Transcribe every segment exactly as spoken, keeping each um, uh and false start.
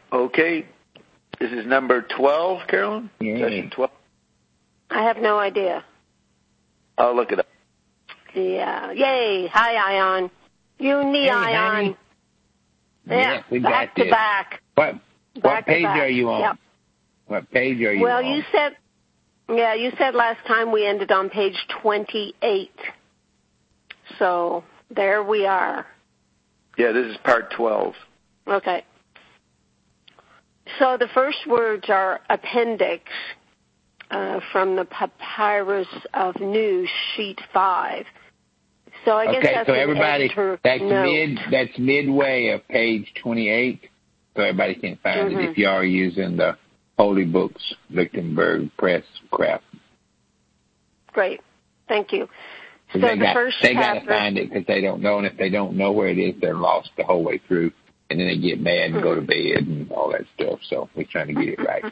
Okay. This is number twelve, Carolyn? Yay. Session twelve? I have no idea. I'll look it up. Yeah. Yay. Hi, Ion. You and me, Hey, Ion. honey. Yeah, Yes, we back got to this. back. What, Back what to page back. are you on? Yep. What page are you Well, on? you said, yeah, you said last time we ended on page twenty-eight. So there we are. Yeah, this is part twelve. Okay. So the first words are appendix uh, from the Papyrus of Nu, sheet five. So I guess okay, that's so an everybody, editor that's note. mid, that's midway of page twenty-eight, so everybody can find Mm-hmm. it if you are using the Holy Books, Lichtenberg Press Craft. Great. Thank you. So they the got, first they got to chapter, find it because they don't know, and if they don't know where it is, they're lost the whole way through, and then they get mad and mm-hmm. go to bed and all that stuff. So we're trying to get it right.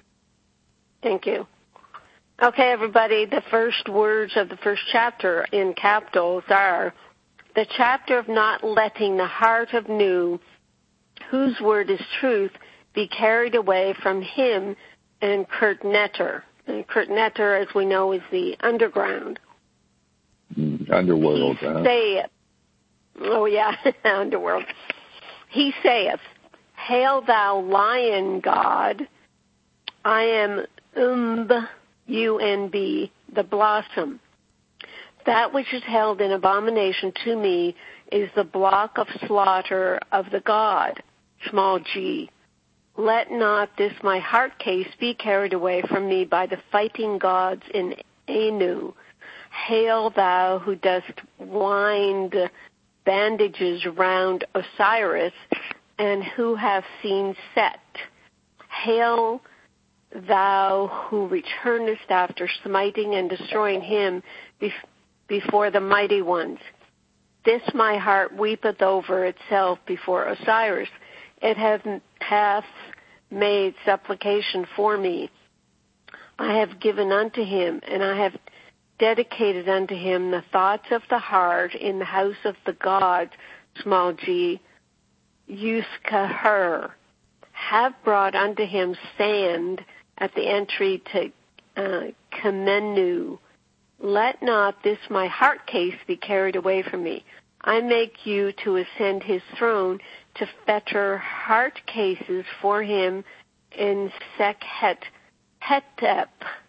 Thank you. Okay, everybody, the first words of the first chapter in capitals are the chapter of not letting the heart of Nu, whose word is truth, be carried away from him and Kurt Netter. And Kurt Netter, as we know, is the underground. Mm, underworld. He Uh-huh. saith, oh yeah, underworld. He saith, Hail thou lion god, I am Umb, U N B, the blossom. That which is held in abomination to me is the block of slaughter of the god, small g. Let not this my heart case be carried away from me by the fighting gods in Anu. Hail thou who dost wind bandages round Osiris and who have seen Set. Hail thou who returnest after smiting and destroying him bef- before the mighty ones. This my heart weepeth over itself before Osiris. It hath, hath made supplication for me. I have given unto him, and I have dedicated unto him the thoughts of the heart in the house of the gods, small g, Yuskaher. Have brought unto him sand at the entry to uh, Kamenu. Let not this my heart case be carried away from me. I make you to ascend his throne to fetter heart cases for him in Sekhet Hetep,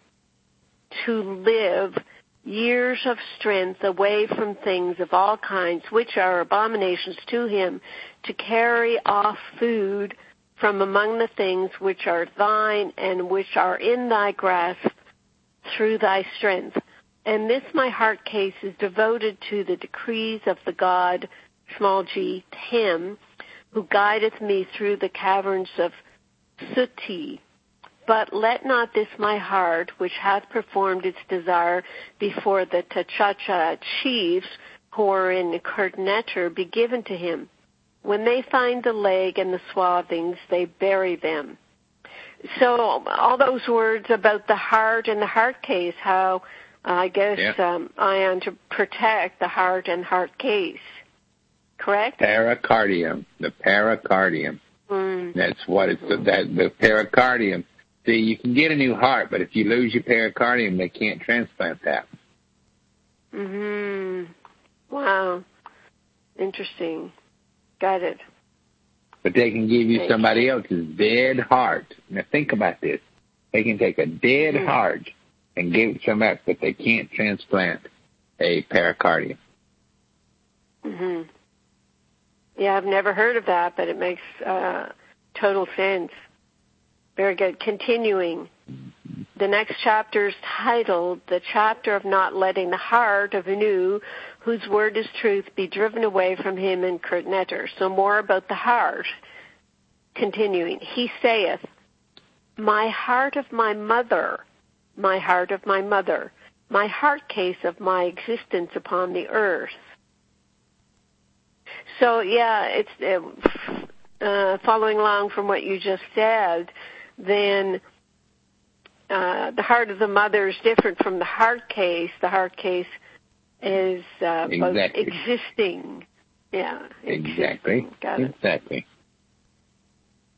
to live years of strength away from things of all kinds which are abominations to him, to carry off food from among the things which are thine and which are in thy grasp through thy strength. And this my heart case is devoted to the decrees of the God, small g, Tem, who guideth me through the caverns of Suti. But let not this my heart, which hath performed its desire before the Tachacha chiefs who are in Kurt Netter, be given to him. When they find the leg and the swathings, they bury them. So all those words about the heart and the heart case, how uh, I guess yeah. um, I am to protect the heart and heart case. Correct? Pericardium, the pericardium. Mm. That's what it's, that, the pericardium. See, you can get a new heart, but if you lose your pericardium, they can't transplant that. Mm-hmm. Wow. Interesting. Got it. But they can give you Thank somebody you. else's dead heart. Now think about this. They can take a dead Mm-hmm. heart and give it to somebody else, but they can't transplant a pericardium. Mm-hmm. Yeah, I've never heard of that, but it makes uh, total sense. Very good. Continuing. The next chapter is titled, The Chapter of Not Letting the Heart of Nu, whose word is truth, be driven away from him in Kurt Netter. So more about the heart. Continuing. He saith, My heart of my mother, my heart of my mother, my heart case of my existence upon the earth. So, yeah, it's uh, following along from what you just said, then uh, the heart of the mother is different from the heart case. The heart case is uh, Exactly. both existing. Yeah, Exactly. existing. Got it. Exactly.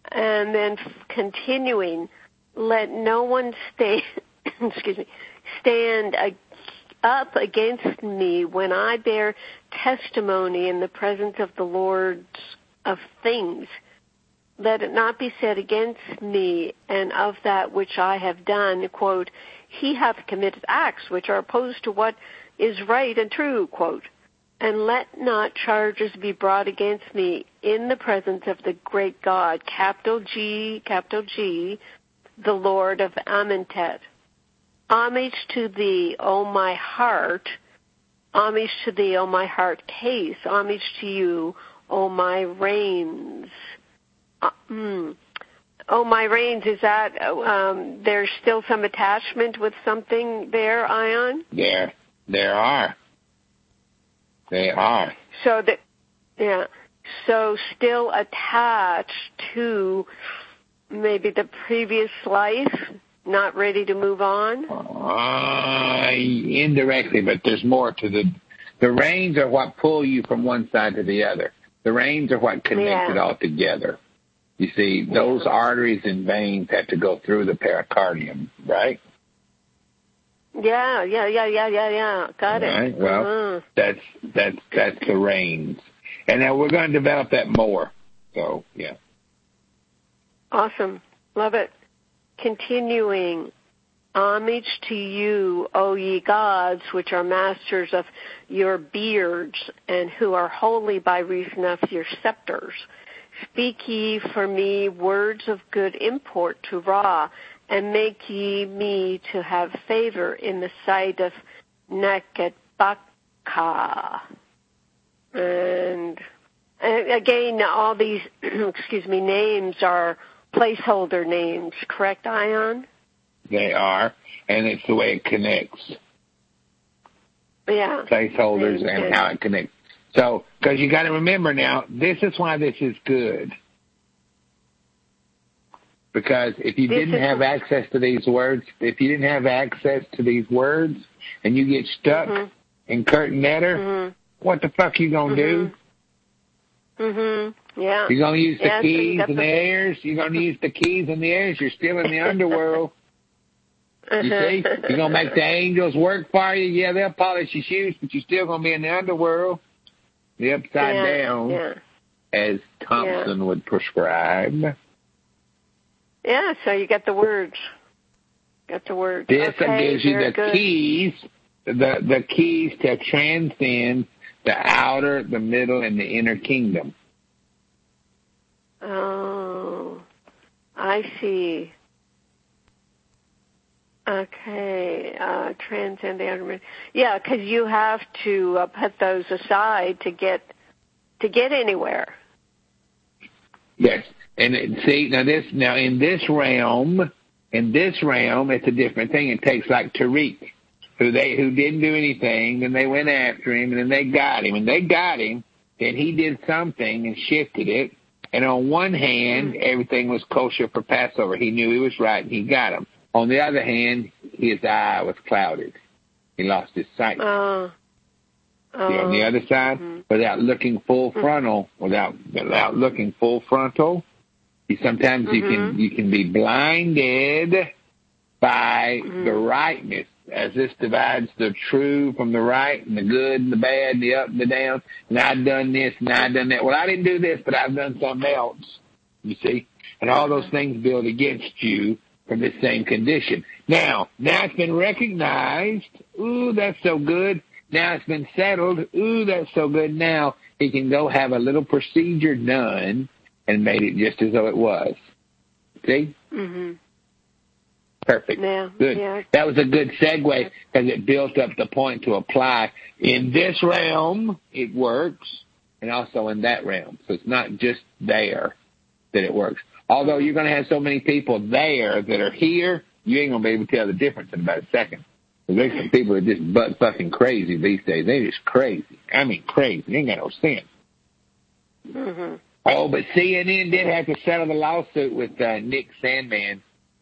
and then continuing, let no one stay, excuse me, stand up against me when I bear testimony in the presence of the Lord of things. Let it not be said against me and of that which I have done, quote, he hath committed acts which are opposed to what is right and true, quote, and let not charges be brought against me in the presence of the great God, capital G, capital G, the Lord of Amentet. Homage to thee, O my heart, homage to thee, O my heart case, homage to you, O my reins. Uh, mm. Oh, my reins, is that, um, there's still some attachment with something there, Ion? There, there are. They are. So that, yeah, so still attached to maybe the previous life, not ready to move on? Uh, indirectly, but there's more to the, the reins are what pull you from one side to the other. The reins are what connect yeah. it all together. You see, those yeah. arteries and veins have to go through the pericardium, right? Yeah, yeah, yeah, yeah, yeah, yeah. Got right. it. Well, uh-huh. that's that's that's the reins, and now we're going to develop that more. So, yeah. Awesome, love it. Continuing, homage to you, O ye gods, which are masters of your beards, and who are holy by reason of your scepters. Speak ye for me words of good import to Ra, and make ye me to have favor in the sight of Neketbaka. And, and again, all these, excuse me, names are placeholder names, correct, Ion? They are, and it's the way it connects. Yeah. Placeholders and, and how it connects. So, because you got to remember now, this is why this is good. Because if you this didn't have access to these words, if you didn't have access to these words, and you get stuck mm-hmm. in curtain netter, mm-hmm. what the fuck you gonna mm-hmm. do? Mhm. Yeah. You're gonna use the yeah, keys so and the airs. You're gonna use the keys and the airs. You're still in the underworld. You see, you're gonna make the angels work for you. Yeah, they'll polish your shoes, but you're still gonna be in the underworld. The upside yeah, down, yeah. as Thompson yeah. would prescribe. Yeah, so you got the words. Got the words. This okay, gives you the good. keys, the the keys to transcend the outer, the middle, and the inner kingdom. Oh, I see. Okay, uh, transcend the outer. Yeah, because you have to uh, put those aside to get to get anywhere. Yes, and it, see now this now in this realm, in this realm, it's a different thing. It takes like Tariq, who they who didn't do anything, and they went after him, and then they got him, and they got him. Then he did something and shifted it, and on one hand, mm-hmm. everything was kosher for Passover. He knew he was right, and he got him. On the other hand, his eye was clouded. He lost his sight. Uh, uh, See, on the other side, mm-hmm. without looking full frontal, without without looking full frontal, you, sometimes mm-hmm. you can you can be blinded by mm-hmm. the rightness, as this divides the true from the right, and the good and the bad, and the up and the down. And I've done this, and I've done that. Well, I didn't do this, but I've done something else. You see, and all those things build against you from this same condition. Now, now it's been recognized. Ooh, that's so good. Now it's been settled. Ooh, that's so good. Now he can go have a little procedure done and made it just as though it was. See? Mm-hmm. Perfect. Yeah, good. Yeah. That was a good segue because it built up the point to apply. In this realm, it works, and also in that realm. So it's not just there that it works. Although you're going to have so many people there that are here, you ain't going to be able to tell the difference in about a second. There's some people that are just butt fucking crazy these days. They're just crazy. I mean crazy. They ain't got no sense. Mm-hmm. Oh, but C N N did have to settle the lawsuit with uh, Nick Sandman.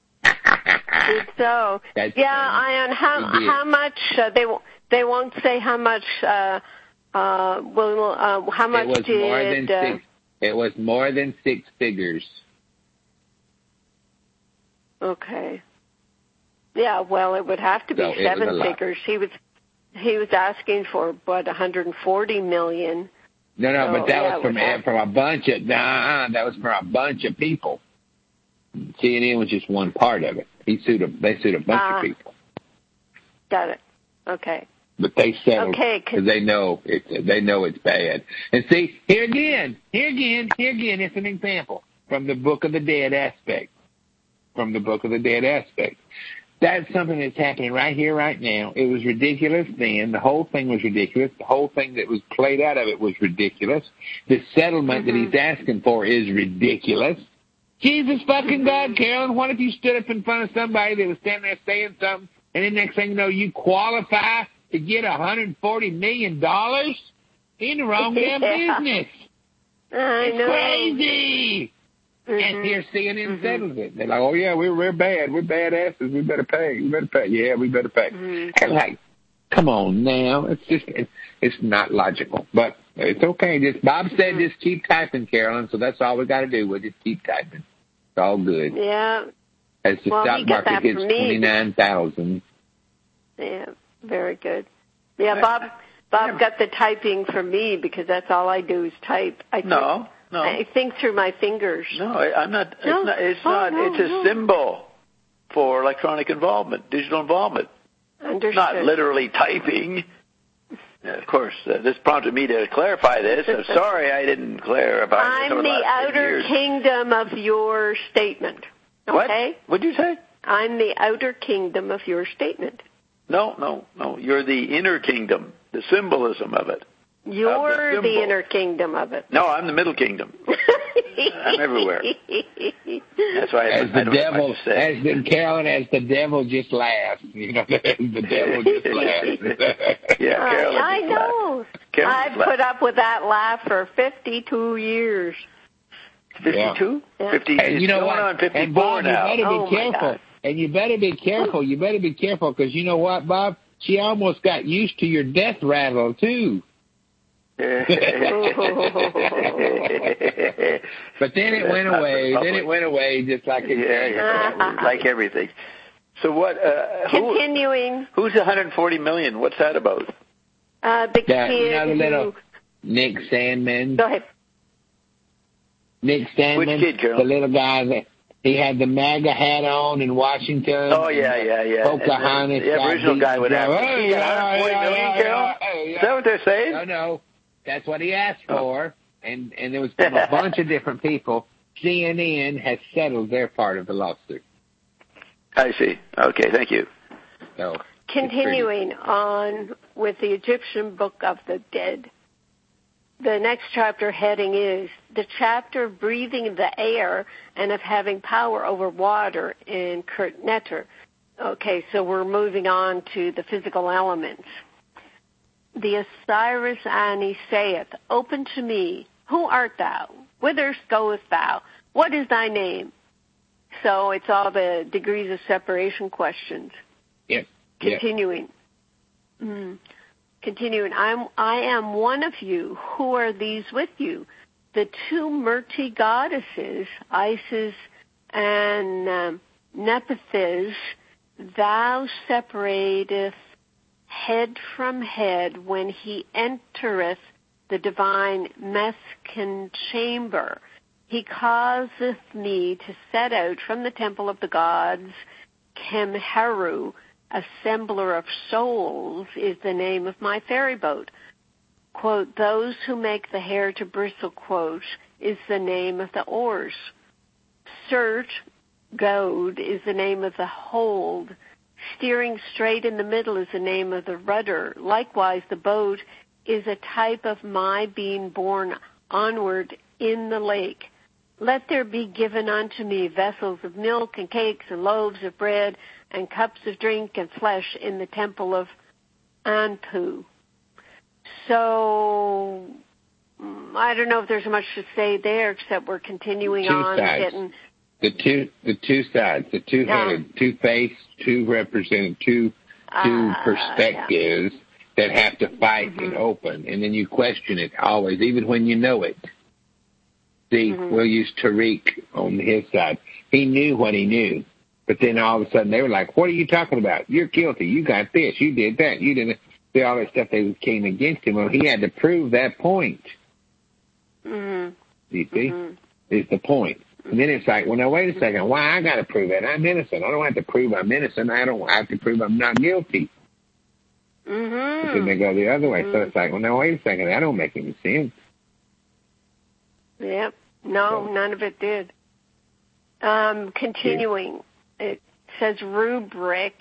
So, That's yeah, funny. Ian, how how much uh, they they won't say how much uh uh will uh, how much it was did more than uh, six, it was more than six figures. Okay. Yeah, well, it would have to be So seven figures. He was he was asking for what one hundred forty million. No, no, so, but that yeah, was from have... from a bunch of nah, that was from a bunch of people. C N N was just one part of it. He sued a, they sued a bunch uh, of people. Got it. Okay. But they settled because okay, cause... they know it's they know it's bad. And see, here again, here again, here again, it's an example from the Book of the Dead aspect. From the Book of the Dead aspect. That's something that's happening right here, right now. It was ridiculous then. The whole thing was ridiculous. The whole thing that was played out of it was ridiculous. The settlement mm-hmm. that he's asking for is ridiculous. Jesus fucking mm-hmm. God, Carolyn, what if you stood up in front of somebody that was standing there saying something, and the next thing you know, you qualify to get one hundred forty million dollars? In the wrong damn yeah. business. I it's know. crazy. Mm-hmm. And here C N N mm-hmm. settles it. They're like, oh, yeah, we're, we're bad. We're bad asses. We better pay. We better pay. Yeah, we better pay. Mm-hmm. And like, come on now. It's just, it's, it's not logical. But it's okay. Just Bob said mm-hmm. just keep typing, Carolyn, so that's all we got to do. We'll just keep typing. It's all good. Yeah. As the well, stock market hits twenty-nine thousand. Yeah, very good. Yeah, Bob Bob yeah. got the typing for me because that's all I do is type. I no. Type. No. I think through my fingers. No, I'm not. It's no. not. It's, oh, not, no, it's a no. symbol for electronic involvement, digital involvement. Understood. Not literally typing. Of course, uh, this prompted me to clarify this. I'm sorry I didn't clarify this. I'm the outer kingdom of your statement. Okay? What? What'd you say? I'm the outer kingdom of your statement. No, no, no. You're the inner kingdom, the symbolism of it. You're the, the inner kingdom of it. No, I'm the middle kingdom. I'm everywhere. That's why I, as I the don't devil, have to say. as the Carolyn, as the devil just laughs. You know, the devil just laughs. Yeah, Carolyn. I, I know. I've put up with that laugh for fifty-two years. Fifty-two? Yeah. Fifty. And you know going what? on fifty-four and Bob, now. you better be oh careful. And you better be careful. You better be careful because you know what, Bob? She almost got used to your death rattle too. But then it went away. Then it went away just like it yeah, yeah, like everything. So what? Uh, who, Continuing. Who's one hundred forty million? What's that about? Uh, the yeah, kid you know, the little who... Nick Sandman. Go ahead. Nick Sandman. Which kid, Carol? The little guy that he had the MAGA hat on in Washington. Oh yeah, yeah, yeah. Pocahontas. The Aboriginal guy would have. Oh, yeah, yeah, yeah, yeah, Carol? yeah. Is that what they're saying? No, no. That's what he asked for, and, and there was from a bunch of different people. C N N has settled their part of the lawsuit. I see. Okay, thank you. So, continuing on with the Egyptian Book of the Dead. The next chapter heading is the chapter of breathing the air and of having power over water in Kurt Netter. Okay, so we're moving on to the physical elements. The Osiris Ani saith, Open to me, who art thou? Whither goest thou? What is thy name? So it's all the degrees of separation questions. Yep. Continuing. Yep. Mm. Continuing, I'm, I am one of you. Who are these with you? The two Murti goddesses, Isis and um, Nephthys, thou separateth head from head when he entereth the divine Meskin chamber. He causeth me to set out from the temple of the gods. Kemheru, assembler of souls, is the name of my ferry boat. Quote, those who make the hair to bristle, quote, is the name of the oars. Surt, goad, is the name of the hold. Steering straight in the middle is the name of the rudder. Likewise, the boat is a type of my being borne onward in the lake. Let there be given unto me vessels of milk and cakes and loaves of bread and cups of drink and flesh in the temple of Anpu. So I don't know if there's much to say there except we're continuing two on sides. getting the two the two sides, the two headed, yeah. two faced, two represented, two two uh, perspectives yeah. that have to fight mm-hmm. and open, and then you question it always, even when you know it. See, mm-hmm. we'll use Tariq on his side. He knew what he knew. But then all of a sudden they were like, what are you talking about? You're guilty. You got this. You did that. You didn't. See, all that stuff they came against him. Well, he had to prove that point. Mm-hmm. You see? Mm-hmm. Is the point. And then it's like, well, now, wait a second. Why I got to prove that? I'm innocent. I don't have to prove I'm innocent. I don't have to prove I'm not guilty. Mm-hmm. But then they go the other way. Mm-hmm. So it's like, well, now, wait a second. That don't make any sense. Yep. No, none of it did. Um, continuing, it says rubric,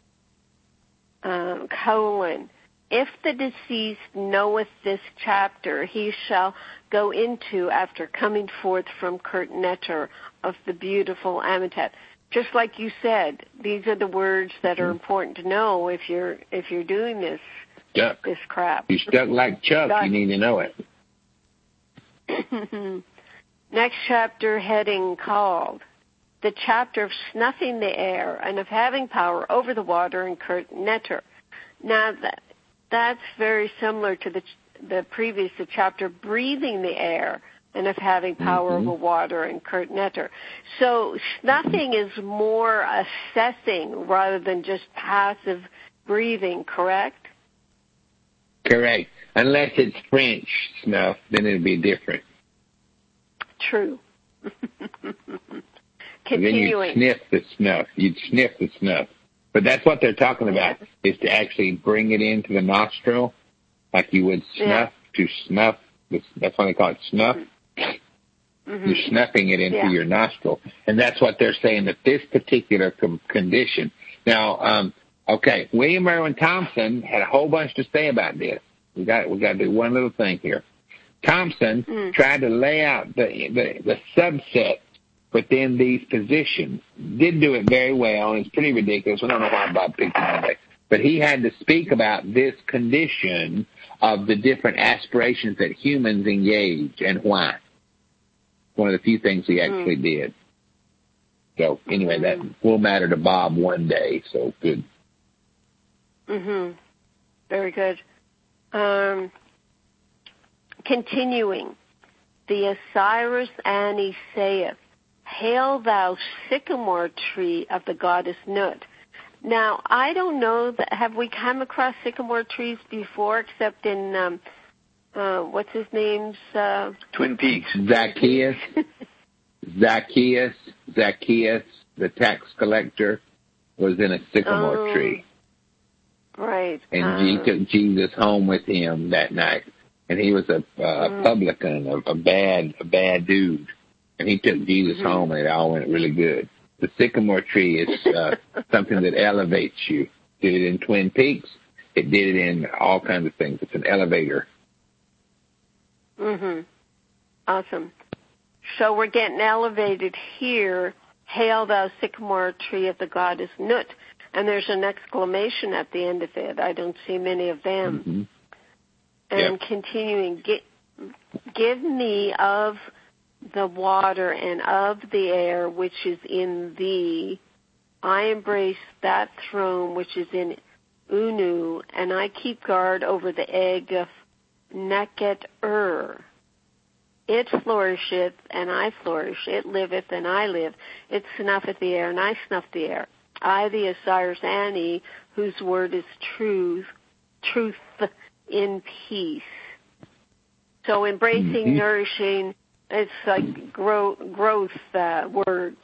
um, colon, if the deceased knoweth this chapter, he shall go into after coming forth from Kurt Netter of the beautiful Amitat. Just like you said, these are the words that are important to know if you're if you're doing this Stuck. this crap. You're stuck like Chuck. Stuck. You need to know it. Next chapter heading called the chapter of snuffing the air and of having power over the water in Kurt Netter. Now that that's very similar to the the previous the chapter breathing the air and of having power mm-hmm. over water in Kurt Netter. So snuffing is more assessing rather than just passive breathing, correct? Correct. Unless it's French snuff, then it'd be different. True. Then Continuing. you'd sniff the snuff. You'd sniff the snuff. But that's what they're talking about, is to actually bring it into the nostril, like you would snuff, yeah. to snuff. That's why they call it snuff. Mm-hmm. You're snuffing it into yeah. your nostril. And that's what they're saying, that this particular com- condition. Now, um, okay, William Irwin Thompson had a whole bunch to say about this. We got we got to do one little thing here. Thompson mm. tried to lay out the, the the subset within these positions. Did do it very well, and it's pretty ridiculous. I don't know why Bob picked him today. But he had to speak about this condition of the different aspirations that humans engage and why. One of the few things he actually mm. did. So, anyway, that will matter to Bob one day, so good. Mm-hmm. Very good. Um, continuing, the Osiris Ani saith, Hail thou sycamore tree of the goddess Nut. Now, I don't know, that, have we come across sycamore trees before, except in, um, uh, what's his name's? Uh, Twin Peaks. Zacchaeus. Zacchaeus. Zacchaeus, the tax collector, was in a sycamore oh, tree. Right. And uh, he took Jesus home with him that night. And he was a, uh, mm. a publican, a, a bad, a bad dude. And he took Jesus mm-hmm. home, and it all went really good. The sycamore tree is uh, something that elevates you. Did it in Twin Peaks. It did it in all kinds of things. It's an elevator. Mm-hmm. Awesome. So we're getting elevated here. Hail thou sycamore tree of the goddess Nut. And there's an exclamation at the end of it. I don't see many of them. Mm-hmm. And yep. continuing, give, give me of the water and of the air which is in thee. I embrace that throne which is in Unu, and I keep guard over the egg of Neket-Ur. It flourisheth, and I flourish. It liveth, and I live. It snuffeth the air, and I snuff the air. I, the Osiris Ani, whose word is truth, truth in peace. So embracing, mm-hmm. nourishing, it's like grow, growth uh, words.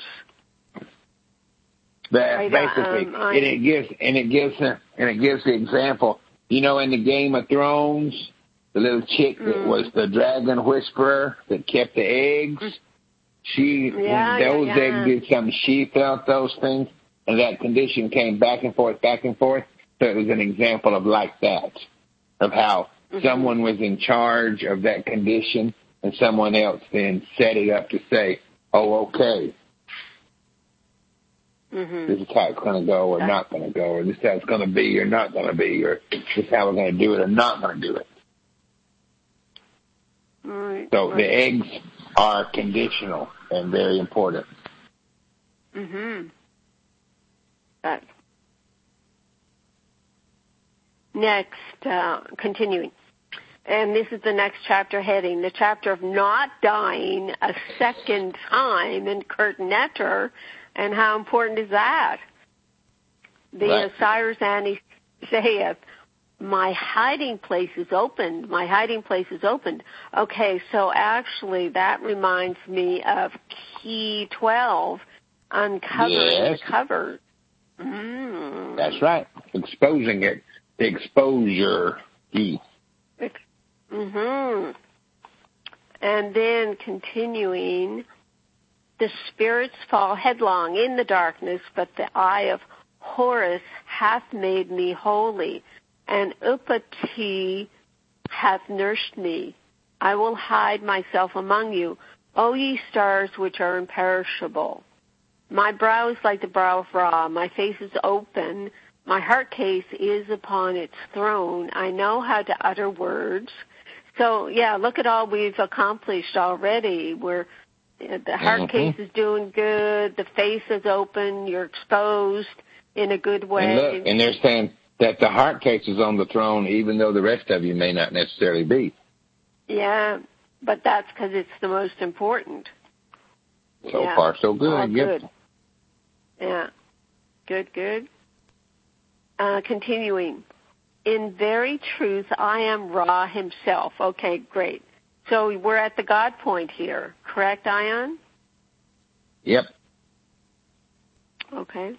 That right, basically, um, I, and it gives and it gives and it gives the example. You know, in the Game of Thrones, the little chick mm. that was the dragon whisperer that kept the eggs. She, yeah, when those yeah, yeah. eggs did something, she felt those things, and that condition came back and forth, back and forth. So it was an example of like that, of how mm-hmm. someone was in charge of that condition, and someone else then set it up to say, "Oh, okay, mm-hmm. this is how it's going to go, or That's... not going to go, or this is how it's going to be, or not going to be, or this is how we're going to do it, or not going to do it." Right, so right. the eggs are conditional and very important. Mm-hmm. That. Next, uh, continuing. And this is the next chapter heading, the chapter of not dying a second time in Kurt Netter, And how important is that? The Right. Osiris Ani saith, my hiding place is opened. My hiding place is opened. Okay, so actually that reminds me of key twelve, uncovering Yes. the cover. Mm. That's right. Exposing it. The exposure key. Mm-hmm. And then continuing, the spirits fall headlong in the darkness, but the eye of Horus hath made me holy, and Upati hath nursed me. I will hide myself among you, O ye stars which are imperishable. My brow is like the brow of Ra, my face is open, my heart case is upon its throne. I know how to utter words. So, yeah, look at all we've accomplished already. We're, the heart Mm-hmm. case is doing good, the face is open, you're exposed in a good way. And look, and they're saying that the heart case is on the throne, even though the rest of you may not necessarily be. Yeah, but that's because it's the most important. So yeah. far, so good. All Yep. good. Yeah. Good, good. Uh, continuing. In very truth, I am Ra himself. Okay, great. So we're at the God point here, correct, Ion? Yep. Okay.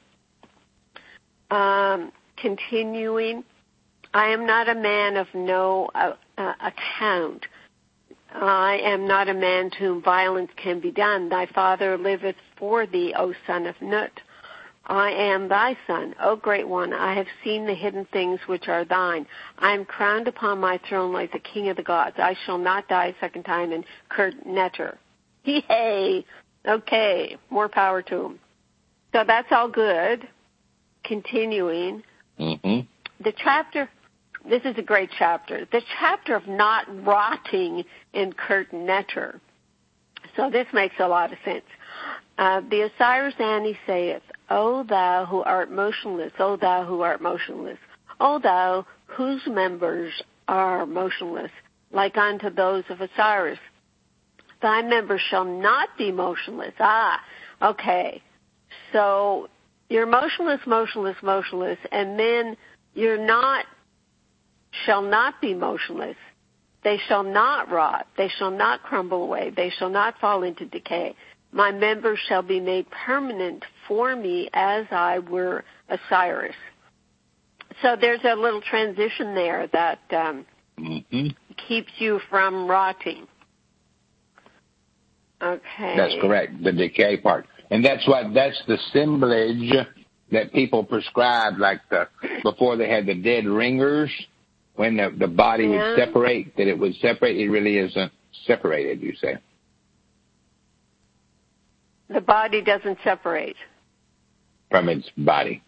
Um, continuing. I am not a man of no uh, uh, account. I am not a man to whom violence can be done. Thy father liveth for thee, O son of Nut. I am thy son, O great one. I have seen the hidden things which are thine. I am crowned upon my throne like the king of the gods. I shall not die a second time in Kurt Netter. Yay! Okay, more power to him. So that's all good. Continuing. Mm-hmm. The chapter, this is a great chapter, the chapter of not rotting in Kurt Netter. So this makes a lot of sense. Uh, the Osiris Ani saith, O thou who art motionless, O thou who art motionless, O thou whose members are motionless, like unto those of Osiris. Thy members shall not be motionless. Ah, okay. So you're motionless, motionless, motionless, and then you're not, shall not be motionless. They shall not rot. They shall not crumble away. They shall not fall into decay. My members shall be made permanent for me as I were Osiris. So there's a little transition there that um, Mm-hmm. keeps you from rotting. Okay. That's correct, the decay part. And that's what, that's the assemblage that people prescribed, like the, before they had the dead ringers, when the, the body Yeah. would separate, that it would separate. It really isn't separated, you say. The body doesn't separate. From its body.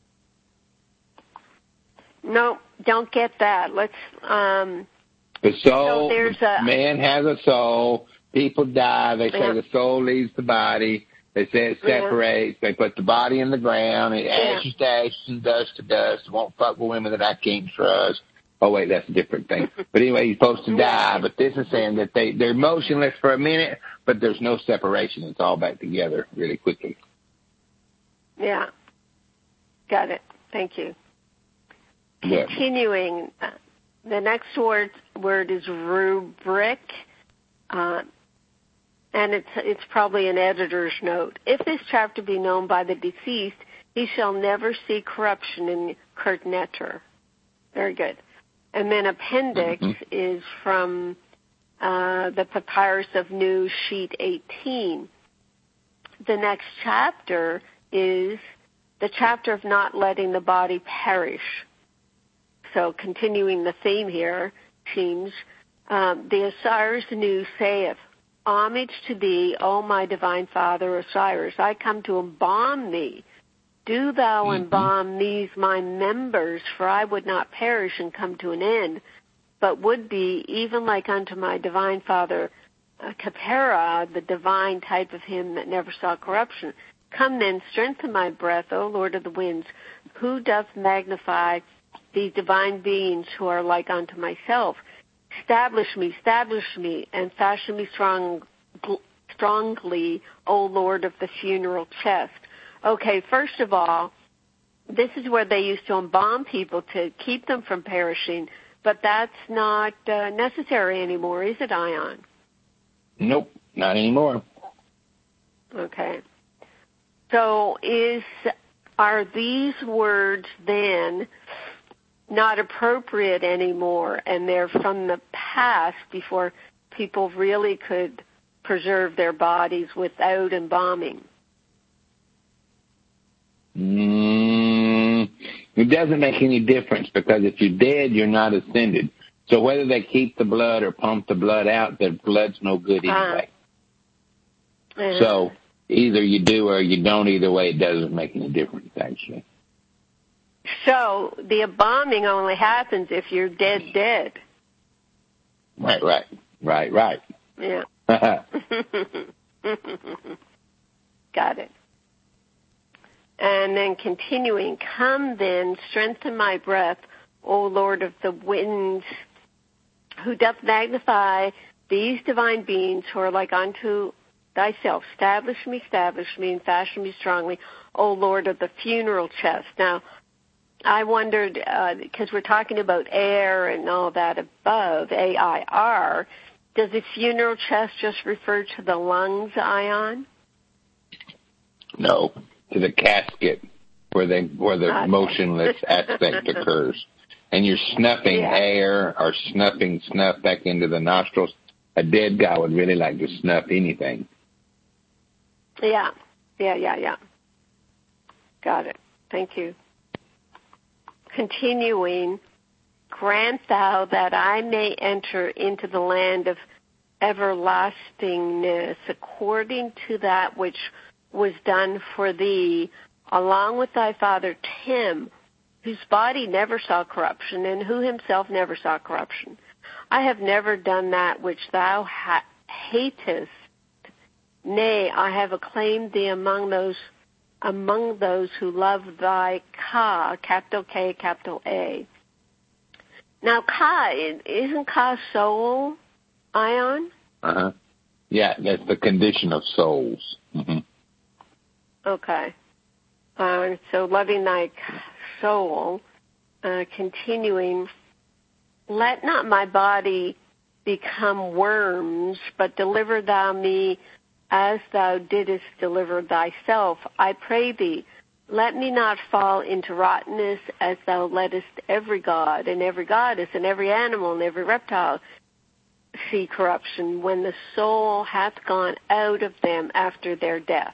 No, don't get that. Let's, um, The soul, So there's the a- man has a soul. People die. They say Yeah. the soul leaves the body. They say it Yeah. separates. They put the body in the ground. It Yeah. ashes to ashes and dust to dust. Won't fuck with women that I can't trust. Oh, wait, that's a different thing. But anyway, he's supposed to die. But this is saying that they, they're motionless for a minute, but there's no separation. It's all back together really quickly. yeah. Got it. Thank you. Yeah. Continuing, uh, the next word word is rubric, uh, and it's it's probably an editor's note. If this chapter be known by the deceased, he shall never see corruption in Kurt Netter. Very good. And then appendix Mm-hmm. is from uh, the Papyrus of Nu, sheet eighteen. The next chapter is the chapter of not letting the body perish. So continuing the theme here, seems, um, the Osiris Nu saith, homage to thee, O my divine father Osiris, I come to embalm thee. Do thou Mm-hmm. embalm these my members, for I would not perish and come to an end, but would be even like unto my divine father uh, Khepera, the divine type of him that never saw corruption. Come then, strengthen my breath, O Lord of the winds, who doth magnify these divine beings who are like unto myself. Establish me, establish me, and fashion me strong, strongly, O Lord of the funeral chest. Okay, first of all, this is where they used to embalm people to keep them from perishing, but that's not uh, necessary anymore, is it, Ion? Nope, not anymore. Okay. So is are these words then not appropriate anymore, and they're from the past before people really could preserve their bodies without embalming? Mm, it doesn't make any difference, because if you're dead, you're not ascended. So whether they keep the blood or pump the blood out, the blood's no good anyway. Uh, uh, so either you do or you don't. Either way, it doesn't make any difference, actually. So the embalming only happens if you're dead, dead. Right, right, right, right. Yeah. Got it. And then continuing, come then, strengthen my breath, O Lord of the winds, who doth magnify these divine beings who are like unto thyself. Establish me, establish me, and fashion me strongly, O Lord of the funeral chest. Now, I wondered, uh, because we're talking about air and all that above, A I R, does the funeral chest just refer to the lungs, Ion? No, to the casket where they where the okay. motionless aspect occurs. And you're snuffing yeah. air or snuffing snuff back into the nostrils. A dead guy would really like to snuff anything. Yeah, yeah, yeah, yeah. Got it. Thank you. Continuing, grant thou that I may enter into the land of everlastingness according to that which was done for thee, along with thy father Tim, whose body never saw corruption, and who himself never saw corruption. I have never done that which thou ha- hatest. Nay, I have acclaimed thee among those among those who love thy Ka, capital K, capital A. Now, Ka, isn't Ka soul, Ion? Uh-huh. Yeah, that's the condition of souls. Mm-hmm. Okay. Uh, so loving thy soul, uh, continuing, let not my body become worms, but deliver thou me as thou didst deliver thyself. I pray thee, let me not fall into rottenness as thou lettest every god and every goddess and every animal and every reptile see corruption when the soul hath gone out of them after their death.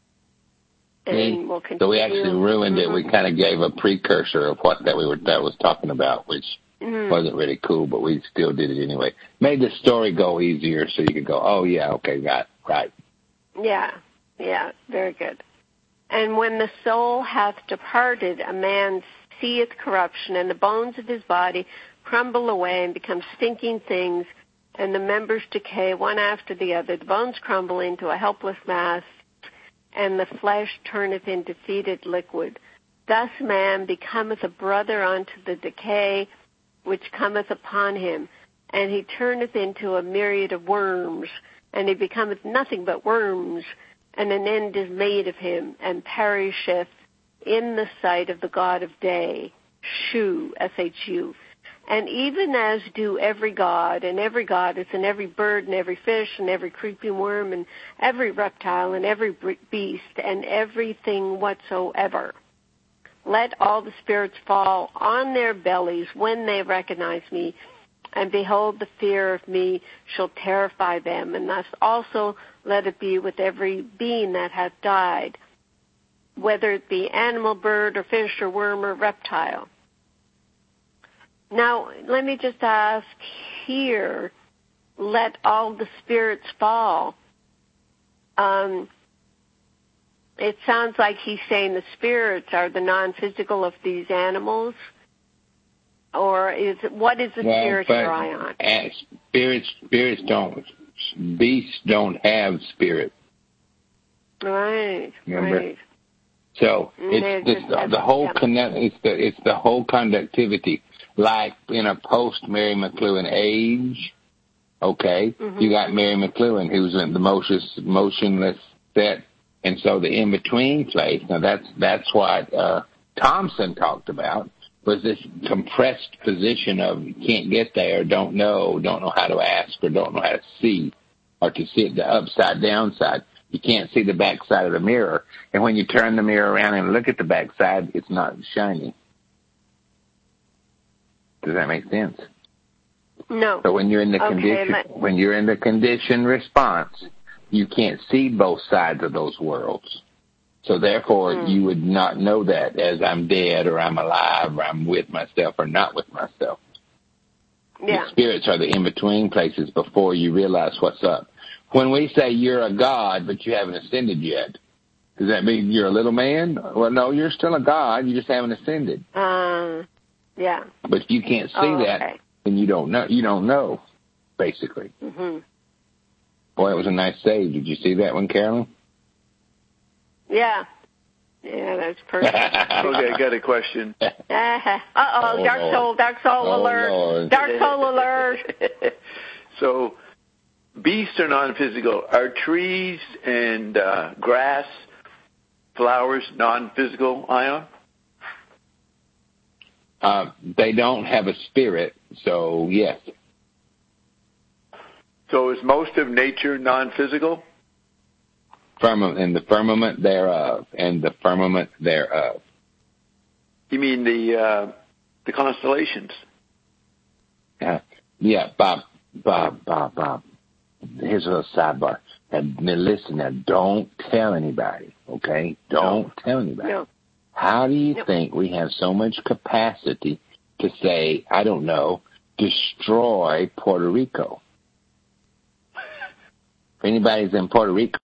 And we'll continue. So we actually ruined mm-hmm. it. We kind of gave a precursor of what that we were that was talking about, which mm-hmm. wasn't really cool, but we still did it anyway. Made the story go easier so you could go, oh, yeah, okay, got right. Yeah, yeah, very good. And when the soul hath departed, a man seeth corruption, and the bones of his body crumble away and become stinking things, and the members decay one after the other. The bones crumble into a helpless mass, and the flesh turneth into fetid liquid. Thus man becometh a brother unto the decay which cometh upon him, and he turneth into a myriad of worms, and he becometh nothing but worms, and an end is made of him, and perisheth in the sight of the God of day, Shu, S H U. And even as do every god, and every goddess, and every bird, and every fish, and every creeping worm, and every reptile, and every beast, and everything whatsoever. Let all the spirits fall on their bellies when they recognize me, and behold, the fear of me shall terrify them, and thus also let it be with every being that hath died, whether it be animal, bird, or fish, or worm, or reptile. Now, let me just ask here, let all the spirits fall. Um, it sounds like he's saying the spirits are the non-physical of these animals. Or is it, what is the well, spirit here, Ion? Uh, spirits, spirits don't, beasts don't have spirit. Right, Remember? right. So it's this, the, the whole yeah. connect. It's the it's the whole conductivity. Like in a post Mary McLuhan age, okay, mm-hmm. you got Mary McLuhan who's in the motionless, motionless set And so the in-between place, now that's, that's what uh, Thompson talked about, was this compressed position of you can't get there, don't know, don't know how to ask, or don't know how to see, or to see it the upside down side. You can't see the back side of the mirror. And when you turn the mirror around and look at the back side, it's not shiny. Does that make sense? No. So when you're in the Okay, condition, let- when you're in the conditioned response, you can't see both sides of those worlds. So therefore, mm. you would not know that as I'm dead or I'm alive or I'm with myself or not with myself. Yeah. The spirits are the in-between places before you realize what's up. When we say you're a god, but you haven't ascended yet, does that mean you're a little man? Well, no, you're still a god. You just haven't ascended. Uh, yeah. But you can't see oh, that, okay. and you don't know. You don't know, basically. Mm-hmm. Boy, it was a nice save. Did you see that one, Carolyn? Yeah. Yeah, that's perfect. Okay, I got a question. Uh-huh. Uh-oh, Oh, dark Lord. soul, dark soul Oh, alert. Lord. Dark soul alert. So, beasts are non-physical. Are trees and uh, grass, flowers non-physical, Ion? Uh, they don't have a spirit, so yes. So is most of nature non-physical? Firmament, and the firmament thereof, and the firmament thereof. You mean the uh, the constellations? Uh, yeah, Bob, Bob, Bob, Bob. Here's a little sidebar. Now, now listen, now don't tell anybody, okay? Don't No. tell anybody. No. How do you No. think we have so much capacity to say, I don't know, destroy Puerto Rico? If anybody's in Puerto Rico,